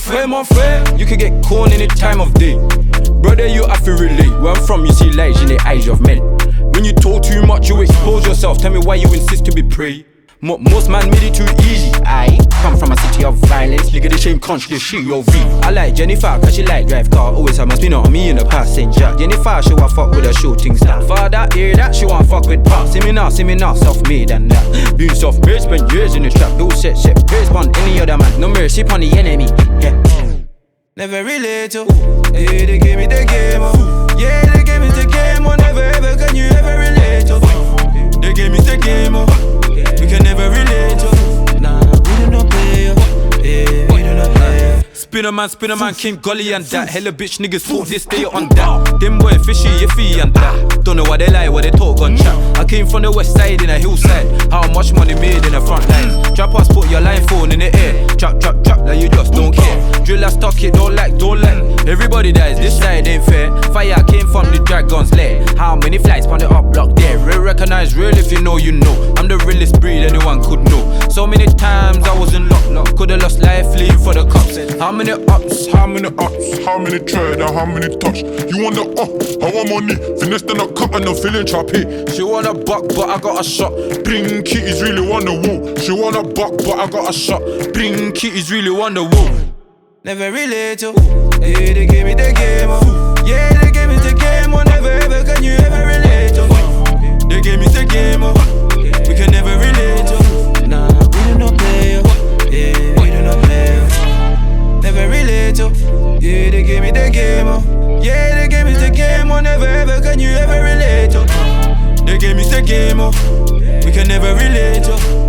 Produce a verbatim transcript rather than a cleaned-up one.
frère, mon frère. You can get corn any time of day. Brother, you have to relate. Where I'm from, you see lies in the eyes of men. When you talk too much, you expose yourself. Tell me why you insist to be prey. Mo most man made it too easy. I come from a city of violence. Nigga, the shame conch, this shit, yo, V. I like Jennifer, cause she like drive car. Always have my spin on me in the passenger. Jennifer, she want fuck with a shooting star. Father, hear that, she want fuck with pop. See me now, see me now, self-made and that. Being self-made, spend years in the trap. Do shit, shit, praise on any other man. No mercy on the enemy, yeah. Never relate to, yeah, they gave me the game, oh. Yeah, they gave me the game, oh. Never ever can you ever relate to. They gave me the game, oh. We can never relate to. Nah, we do not play, oh. Yeah, we do not play. Spinner man, spinner man, King Gully and that. Hella bitch niggas talk this day on that. Them boy fishy, iffy and that. Don't know why they lie, what they talk on chat. I came from the west side in a hillside. How much money made in the front lines? Trap us, put your line phone in the air. Trap, trap, trap, like you just don't care. Drill a stock it, don't like, don't like. Everybody dies, this side ain't fair. Fire came from the dragon's lair. How many flights on the up block there? Real recognize real if you know, you know. I'm the realest breed anyone could know. So many times I was in luck, luck. Could've lost life fleeing for the cops. How many ups? How many ups? How many tried and how many touch? You want the up? I want money. Finesse then I cut and I'm feeling choppy. She want a buck, but I got a shot. Bring kitties really want the woo. She want a buck, but I got a shot. Bring kitties really want the woo. Never relate to. Yeah, they gave me the game, oh. Yeah, they gave me the game, oh. Never ever can you ever relate to. They gave me the game, oh. We can never relate to. Nah, we do not play, oh. Yeah, we do not play, oh. Never relate to. Yeah, they gave me the game, oh. Yeah, they gave me the game, oh. Never ever can you ever relate to. They gave me the game, oh. We can never relate to.